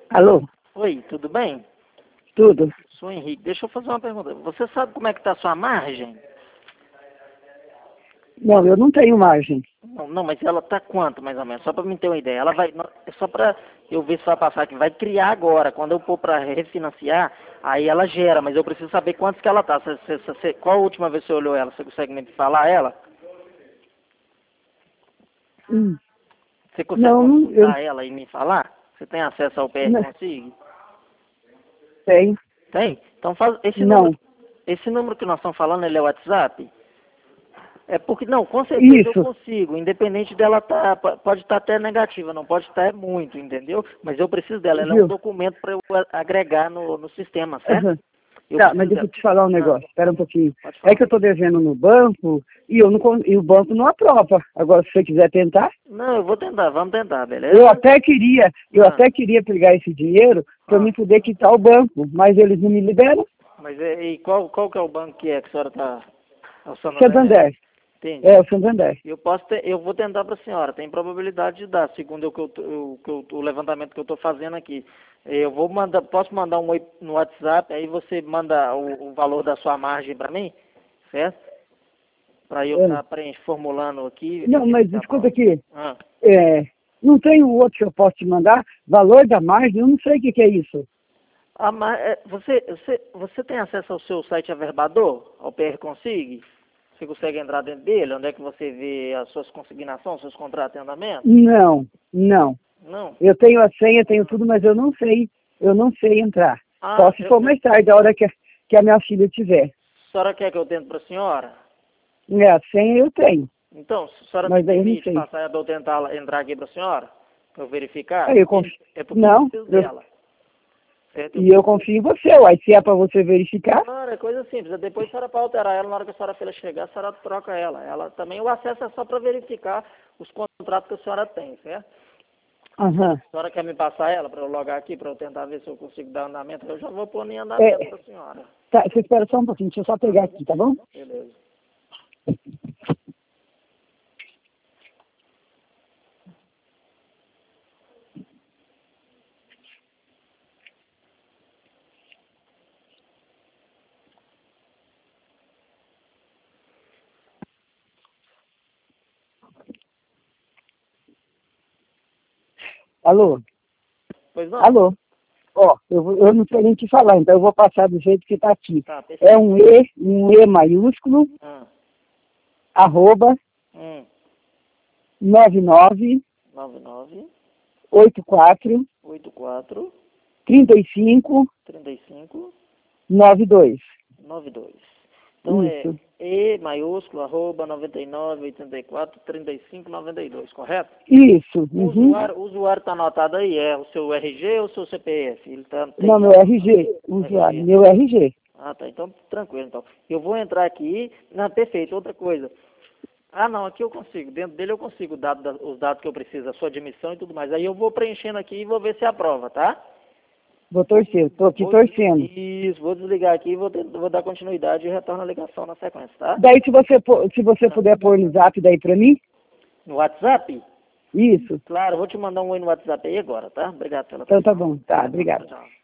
Alô? Oi, tudo bem? Tudo? Sou Henrique. Deixa eu fazer uma pergunta. Você sabe como é que está a sua margem? Não, eu não tenho margem. Não, mas ela está quanto, mais ou menos? Só para me ter uma ideia. Ela vai, é só para eu ver se vai passar aqui. Vai criar agora. Quando eu pôr para refinanciar, aí ela gera, mas eu preciso saber quantos que ela está. Qual a última vez que você olhou ela? Você consegue me falar ela? Você consegue Não, consultar ela e me falar? Você tem acesso ao PR não Consigo? tenho. Tem? Então faz Não. esse número que nós estamos falando, ele é WhatsApp? É porque, não, com certeza eu Isso. consigo, independente dela pode estar até negativa, não pode estar muito, entendeu? Mas eu preciso dela, ela é um Viu? documento para eu agregar no sistema, certo? Aham. Eu Tá, mas preciso deixa eu dela. te falar um negócio. Espera um pouquinho. Pode É falar. que eu estou devendo no banco e, eu não, e o banco não aprova. Agora, se você quiser tentar, Não, eu vou tentar, vamos tentar, beleza? eu até queria pegar esse dinheiro para Ah, mim poder quitar o banco, mas eles não me liberam. mas e qual que é o banco que a senhora está? É o Santander, né? Santander. É, Entendi. o Santander. Eu vou tentar para a senhora, tem probabilidade de dar, segundo o levantamento que eu estou fazendo aqui. Eu vou mandar, posso mandar um oi no WhatsApp, aí você manda o valor da sua margem para mim, certo? Para eu É. estar formulando aqui e Não, ver mas se escuta aprova. aqui. Ah. Não tem o outro que eu posso te mandar? Valor da margem, eu não sei o que é isso. Você tem acesso ao seu site Averbador, ao PR Consig? Você consegue entrar dentro dele? Onde é que você vê as suas consignações, seus contratos em andamento? Não. Não? Eu tenho a senha, tenho tudo, mas eu não sei entrar. Só Ah, se for mais tarde, a hora que a minha filha tiver. a senhora quer que eu tente para a senhora? A senha eu tenho, Então, a senhora me mas daí eu não permite sei. passar para eu tentar entrar aqui para a senhora? Para eu verificar? Aí eu confio. É porque eu Não, preciso dela. Certo? e eu confio em você, uai. Se é para você verificar, Claro, é coisa simples. Depois a senhora para alterar ela, na hora que a senhora filha chegar, a senhora troca ela. Ela também, o acesso é só para verificar os contratos que a senhora tem, certo? aham. A senhora quer me passar ela para eu logar aqui, para eu tentar ver se eu consigo dar andamento? Eu já vou pôr em andamento para a senhora. Tá, você espera só um pouquinho, deixa eu só pegar aqui, tá bom? Beleza. Alô? Pois não? Alô? Ó, eu não sei nem te falar, então eu vou passar do jeito que está aqui. Tá, perfeito. É um E maiúsculo, Ah, arroba, 99 99 84 84 35 35 92. 92. Então é Isso. E maiúsculo, arroba 99 84 35 92, correto? Isso. O usuário está anotado aí, é o seu RG ou o seu CPF? Ele tem Não, meu RG, usuário, RG. meu RG. Ah, tá, então tranquilo, então. Eu vou entrar aqui, não, perfeito, outra coisa. Ah, não, aqui eu consigo, dentro dele eu consigo os dados que eu preciso, a sua admissão e tudo mais. Aí eu vou preenchendo aqui e vou ver se aprova, tá? Vou torcer, estou aqui torcendo. Isso, vou desligar aqui e vou dar continuidade e retorno a ligação na sequência, tá? Daí se você puder pôr no zap daí pra mim, No WhatsApp? isso. Claro, vou te mandar um oi no WhatsApp aí agora, tá? Obrigado pela Então atenção. tá bom, tá, obrigado. Tchau.